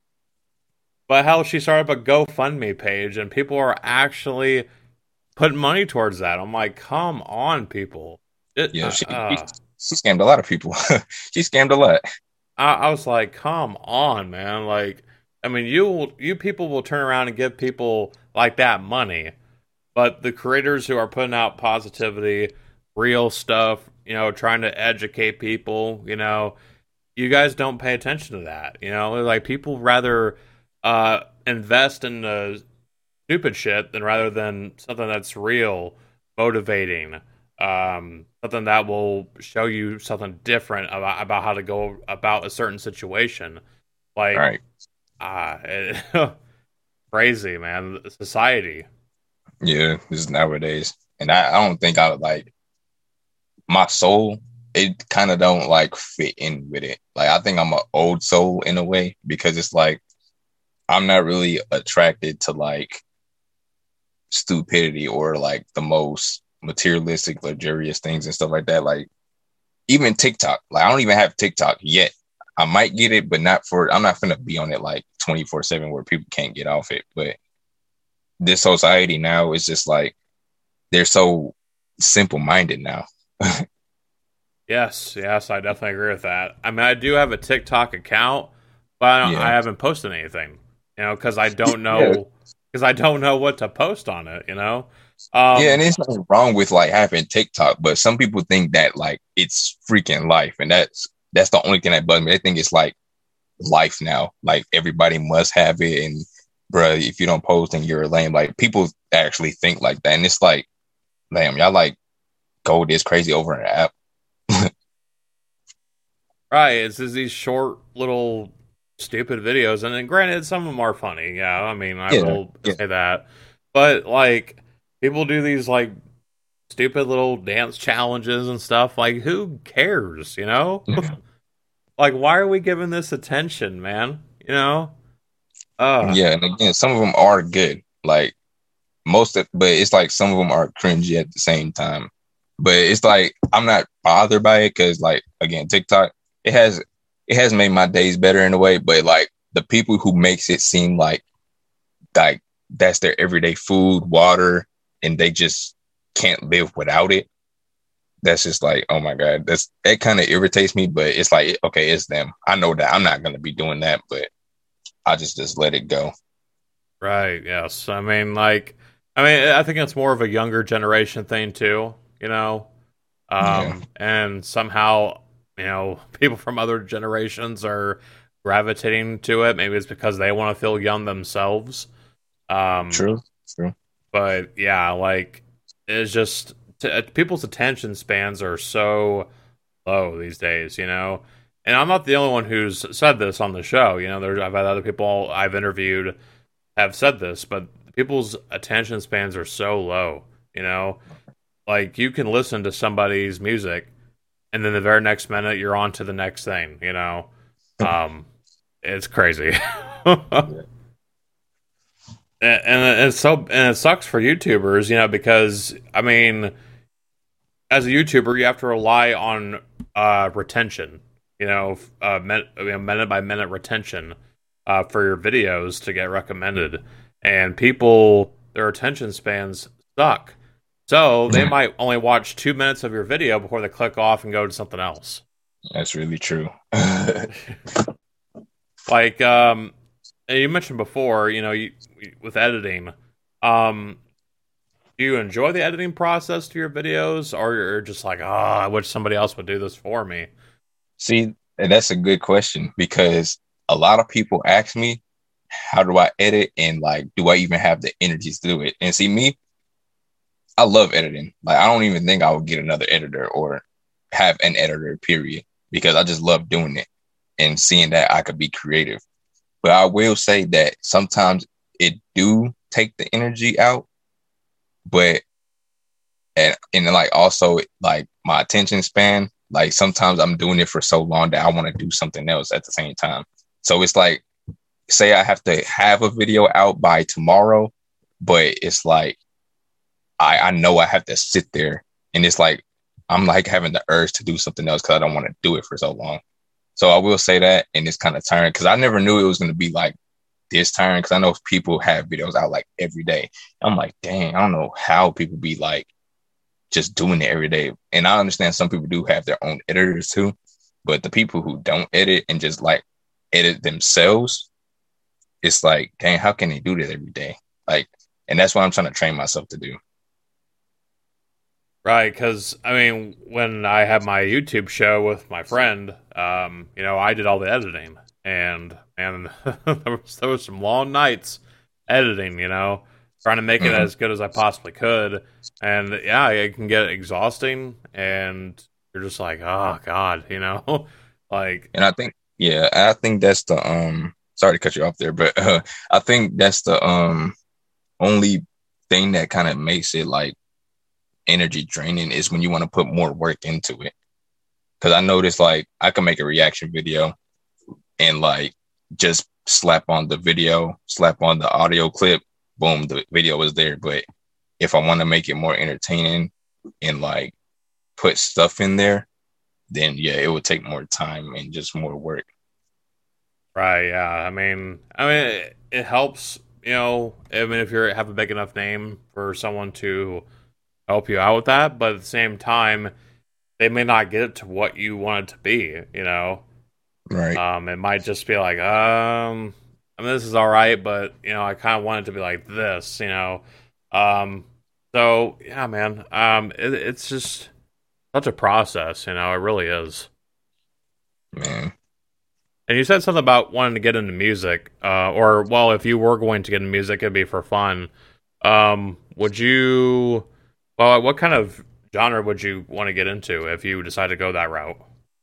But how she started up a GoFundMe page, and people are actually putting money towards that. I'm like, come on, people. It, yeah, she, uh, she scammed a lot of people. She scammed a lot. I, I was like, come on, man. Like, I mean, you you people will turn around and give people like that money, but the creators who are putting out positivity, real stuff, you know, trying to educate people, you know, you guys don't pay attention to that. You know, like people rather uh, invest in the stupid shit than rather than something that's real, motivating, um, something that will show you something different about, about how to go about a certain situation. Like, right. uh, it, crazy, man. Society. Yeah, this is nowadays. And I, I don't think I would like my soul. It kind of don't like fit in with it. Like, I think I'm an old soul in a way, because it's like, I'm not really attracted to like stupidity or like the most materialistic, luxurious things and stuff like that. Like even TikTok, like I don't even have TikTok yet. I might get it, but not for, I'm not going to be on it like twenty-four seven where people can't get off it. But this society now is just like, they're so simple minded now. Yes, yes, I definitely agree with that. I mean, I do have a TikTok account, but I, don't, yeah. I haven't posted anything, you know, because I don't know, because yeah. I don't know what to post on it, you know. Um, yeah, and it's nothing wrong with like having TikTok, but some people think that like it's freaking life, and that's that's the only thing that bugs me. They think it's like life now, like everybody must have it, and bruh, if you don't post, then you're lame. Like people actually think like that, and it's like, damn, y'all like go this crazy over an app. Right, it's just these short little stupid videos, and then granted, some of them are funny. Yeah, I mean, I yeah, will yeah. say that, but like people do these like stupid little dance challenges and stuff. Like, who cares? You know, like why are we giving this attention, man? You know, uh, yeah, and again, some of them are good, like most of, but it's like some of them are cringy at the same time. But it's like I'm not bothered by it because, like, again, TikTok. It has it has made my days better in a way, but like the people who makes it seem like like that's their everyday food, water, and they just can't live without it. that's just like, oh my God, that's that kind of irritates me. But it's like, okay, it's them. I know that I'm not gonna be doing that, but I just just let it go. Right. Yes. I mean, like, I mean, I think it's more of a younger generation thing too. You know, um, yeah. And somehow, you know, people from other generations are gravitating to it. Maybe it's because they want to feel young themselves. Um, true. True. But yeah, like, it's just t- people's attention spans are so low these days. You know. And I'm not the only one who's said this on the show. You know, there's I've had other people I've interviewed have said this, but people's attention spans are so low. You know, like you can listen to somebody's music, and then the very next minute you're on to the next thing. You know, um, it's crazy, and, and it's so and it sucks for YouTubers. You know, because I mean, as a YouTuber, you have to rely on uh, retention. You know, uh, min- minute by minute retention uh, for your videos to get recommended. And people, their attention spans suck. So they might only watch two minutes of your video before they click off and go to something else. That's really true. Like, um, you mentioned before, you know, you, with editing, um, do you enjoy the editing process to your videos? Or you're just like, oh, I wish somebody else would do this for me? See, that's a good question because a lot of people ask me, how do I edit? And like, do I even have the energy to do it? And see, me, I love editing. Like, I don't even think I would get another editor or have an editor, period, because I just love doing it and seeing that I could be creative. But I will say that sometimes it do take the energy out, but and, and like also like my attention span, like sometimes I'm doing it for so long that I want to do something else at the same time. So it's like, say I have to have a video out by tomorrow, but it's like, I, I know I have to sit there and it's like, I'm like having the urge to do something else because I don't want to do it for so long. So I will say that. And it's kind of tiring because I never knew it was going to be like this tiring because I know people have videos out like every day. I'm like, dang, I don't know how people be like, just doing it every day. And I understand some people do have their own editors too, but the people who don't edit and just like edit themselves, it's like, dang, how can they do that every day? Like, and that's what I'm trying to train myself to do. Right. Cause I mean, when I had my YouTube show with my friend, um, you know, I did all the editing and, and there was, there was some long nights editing, you know, trying to make it mm-hmm. as good as I possibly could. And yeah, it can get exhausting and you're just like, oh God, you know, like, and I think, yeah, I think that's the, um, sorry to cut you off there, but uh, I think that's the um only thing that kind of makes it like energy draining is when you want to put more work into it. Cause I noticed like I can make a reaction video and like just slap on the video, slap on the audio clip, boom, the video was there. But if I want to make it more entertaining and like put stuff in there, then yeah, it would take more time and just more work. Right. Yeah. I mean, I mean, it, it helps, you know, I mean, if you have a big enough name for someone to help you out with that, but at the same time, they may not get it to what you want it to be, you know? Right. Um, it might just be like, um, I mean, this is all right, but, you know, I kind of want it to be like this, you know? Um, so, yeah, man, um, it, it's just such a process, you know, it really is. Man. And you said something about wanting to get into music, uh, or, well, if you were going to get into music, it'd be for fun. Um, would you, well, what kind of genre would you want to get into if you decide to go that route?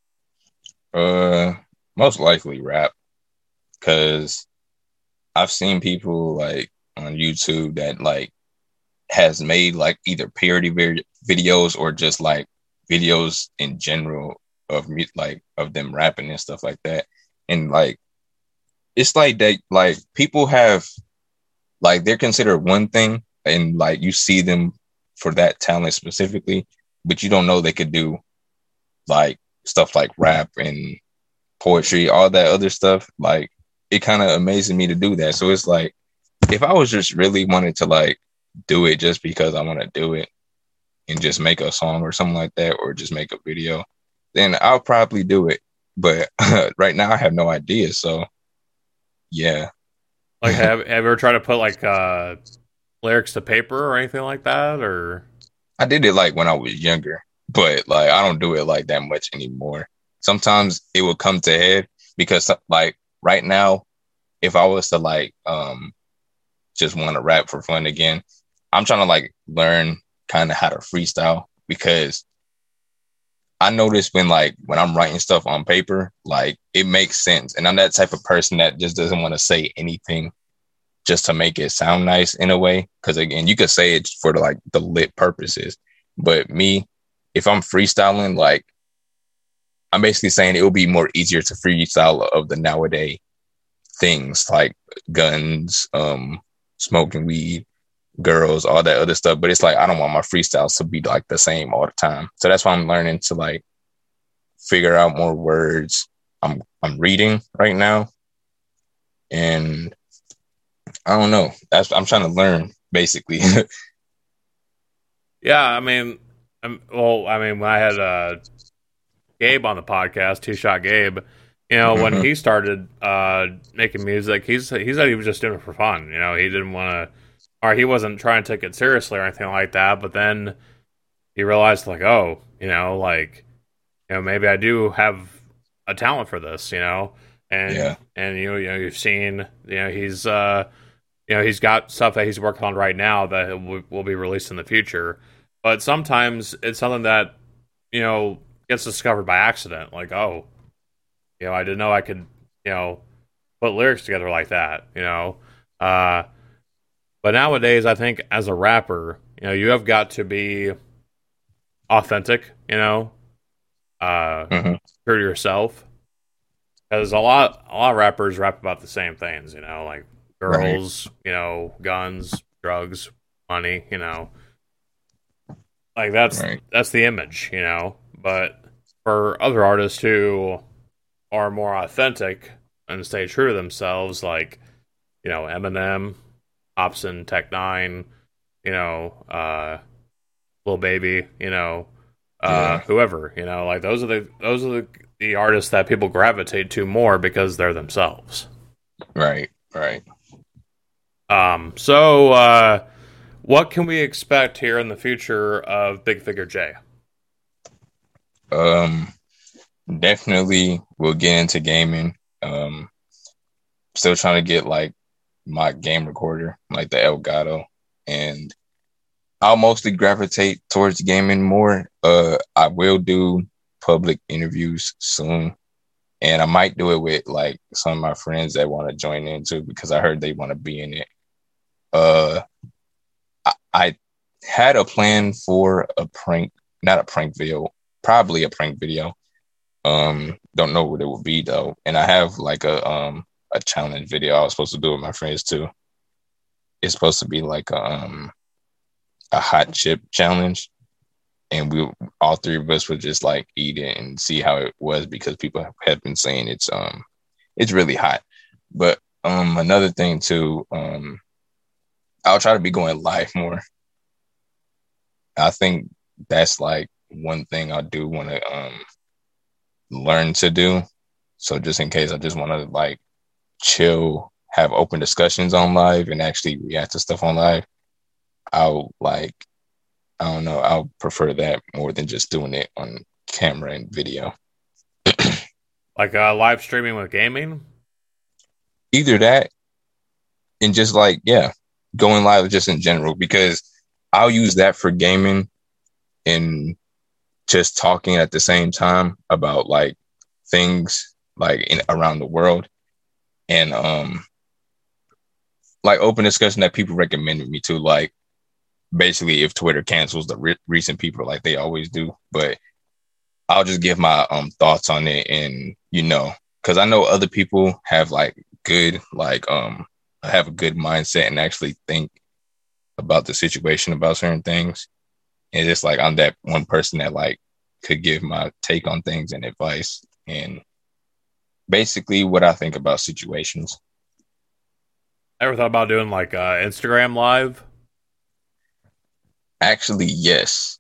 Uh, most likely rap, because I've seen people like on YouTube that like has made like either parody vi- videos or just like videos in general of me, like of them rapping and stuff like that. And like, it's like that, like people have, like they're considered one thing and like you see them for that talent specifically, but you don't know they could do like stuff like rap and poetry, all that other stuff. Like it kind of amazes me to do that. So it's like, if I was just really wanted to like do it just because I want to do it, and just make a song or something like that, or just make a video, then I'll probably do it. But right now I have no idea. So yeah. Like, have, have you ever tried to put like uh, lyrics to paper or anything like that? Or I did it like when I was younger, but like I don't do it like that much anymore. Sometimes it will come to head because like right now, if I was to like um just want to rap for fun again, I'm trying to like learn kind of how to freestyle, because I notice when like when I'm writing stuff on paper, like it makes sense. And I'm that type of person that just doesn't want to say anything just to make it sound nice in a way. Cause again, you could say it for the, like the lit purposes. But me, if I'm freestyling, like I'm basically saying it will be more easier to freestyle of the nowadays things like guns, um, smoking weed, girls, all that other stuff. But it's like I don't want my freestyles to be like the same all the time. So that's why I'm learning to like figure out more words. I'm I'm reading right now, and I don't know. That's I'm trying to learn basically. yeah, I mean, I'm, well, I mean, when I had uh, Gabe on the podcast, Two Shot Gabe, you know, mm-hmm. when he started uh, making music, he's he said he was just doing it for fun. You know, he didn't want to. Or he wasn't trying to take it seriously or anything like that, but then he realized, like, oh, you know, like, you know, maybe I do have a talent for this, you know, and yeah. and you know, you know, you've seen, you know, he's, uh, you know, he's got stuff that he's working on right now that will, will be released in the future, but sometimes it's something that, you know, gets discovered by accident, like, oh, you know, I didn't know I could, you know, put lyrics together like that, you know, uh. But nowadays, I think as a rapper, you know, you have got to be authentic, you know, uh, mm-hmm. true to yourself. Because a lot, a lot of rappers rap about the same things, you know, like girls, right. you know, guns, drugs, money, you know, like that's right. that's the image, you know. But for other artists who are more authentic and stay true to themselves, like, you know, Eminem, Hopsin, Tech Nine, you know, uh, Lil Baby, you know, uh, yeah. whoever, you know, like those are the those are the, the artists that people gravitate to more because they're themselves. Right, right. Um. So, uh, what can we expect here in the future of Big Figure J? Um, definitely we'll get into gaming. Um, still trying to get like my game recorder, like the Elgato, and I'll mostly gravitate towards gaming more. Uh, I will do public interviews soon, and I might do it with like some of my friends that want to join in too, because I heard they want to be in it. Uh, I, I had a plan for a prank, not a prank video, probably a prank video. Um, don't know what it will be though, and I have like a um. a challenge video I was supposed to do with my friends too. It's supposed to be like a, um, a hot chip challenge, and we all three of us would just like eat it and see how it was, because people have been saying it's um it's really hot. But um another thing too, um I'll try to be going live more. I think that's like one thing I do want to um learn to do. So just in case I just want to like chill, have open discussions on live and actually react to stuff on live, I'll like, I don't know, I'll prefer that more than just doing it on camera and video. Like uh, live streaming with gaming? Either that and just like, yeah, going live just in general, because I'll use that for gaming and just talking at the same time about like things like in around the world. And um, like open discussion that people recommended me to, like basically if Twitter cancels the re- recent people like they always do, but I'll just give my um thoughts on it, and you know, because I know other people have like good like um have a good mindset and actually think about the situation about certain things, and it's like I'm that one person that like could give my take on things and advice and basically what I think about situations. Ever thought about doing like uh, Instagram Live? Actually, yes.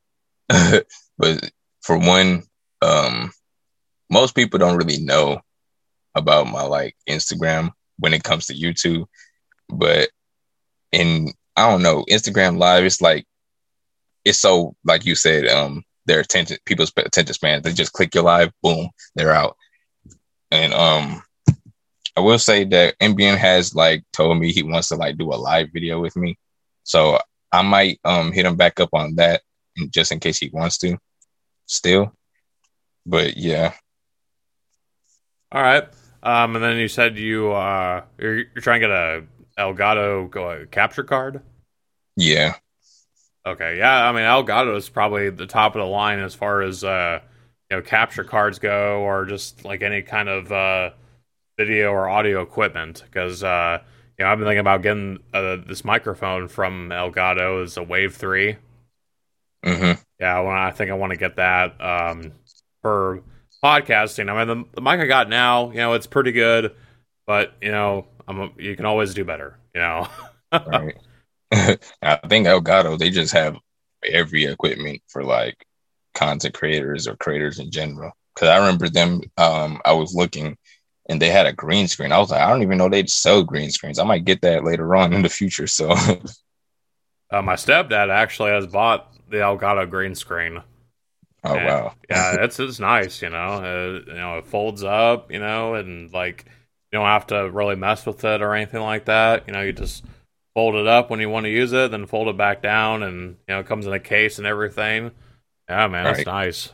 But for one, um, most people don't really know about my like Instagram when it comes to YouTube. But in I don't know, Instagram Live, it's like it's so like you said, um, their attention people's attention span. They just click your live, boom, they're out. And um, I will say that M B N has like told me he wants to like do a live video with me, so I might um hit him back up on that, just in case he wants to. Still, but yeah. All right. Um, and then you said you uh you're, you're trying to get a Elgato go capture card. Yeah. Okay. Yeah. I mean, Elgato is probably the top of the line as far as uh you know capture cards go, or just like any kind of uh video or audio equipment. Because uh you know I've been thinking about getting uh, this microphone from Elgato. Is a Wave three. Mm-hmm. Yeah. When I think I want to get that um for podcasting. I mean, the, the mic I got now, you know, it's pretty good, but you know, I'm a, you can always do better, you know. Right. I think Elgato, they just have every equipment for like content creators or creators in general. Because I remember them, um, I was looking and they had a green screen. I was like, I don't even know they'd sell green screens. I might get that later on in the future. So, uh, my stepdad actually has bought the Elgato green screen. oh and, wow, yeah, it's it's nice, you know. Uh, you know, it folds up, you know, and like you don't have to really mess with it or anything like that. You know, you just fold it up when you want to use it, then fold it back down, and you know, it comes in a case and everything. Yeah, man, that's right. nice.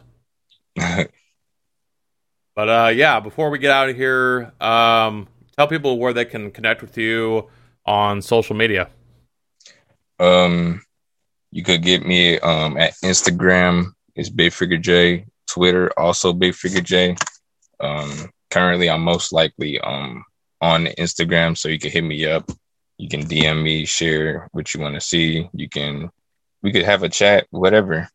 But uh, yeah, before we get out of here, um, tell people where they can connect with you on social media. Um, you could get me um at Instagram. It's Big Figure J. Twitter, also Big Figure J. Um, currently, I'm most likely um on Instagram, so you can hit me up. You can D M me, share what you want to see. You can, we could have a chat, whatever.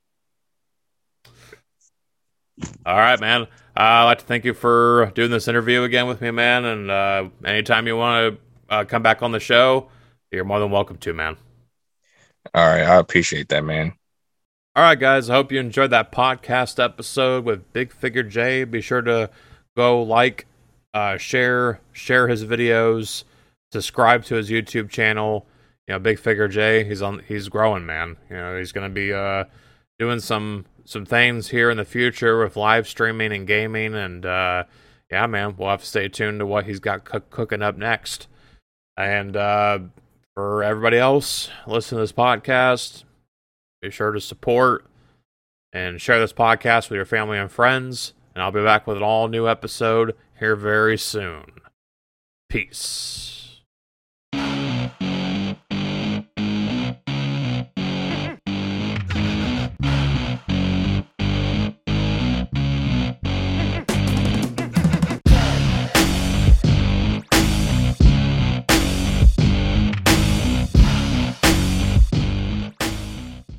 All right, man. Uh, I'd like to thank you for doing this interview again with me, man. And uh, anytime you want to uh, come back on the show, you're more than welcome to, man. All right, I appreciate that, man. All right, guys, I hope you enjoyed that podcast episode with Big Figure J. Be sure to go like, uh, share, share his videos, subscribe to his YouTube channel. You know, Big Figure J, he's on, he's growing, man. You know, he's going to be uh, doing some some things here in the future with live streaming and gaming, and uh, yeah, man, we'll have to stay tuned to what he's got co- cooking up next. And uh, for everybody else, listen to this podcast. Be sure to support and share this podcast with your family and friends. And I'll be back with an all new episode here very soon. Peace.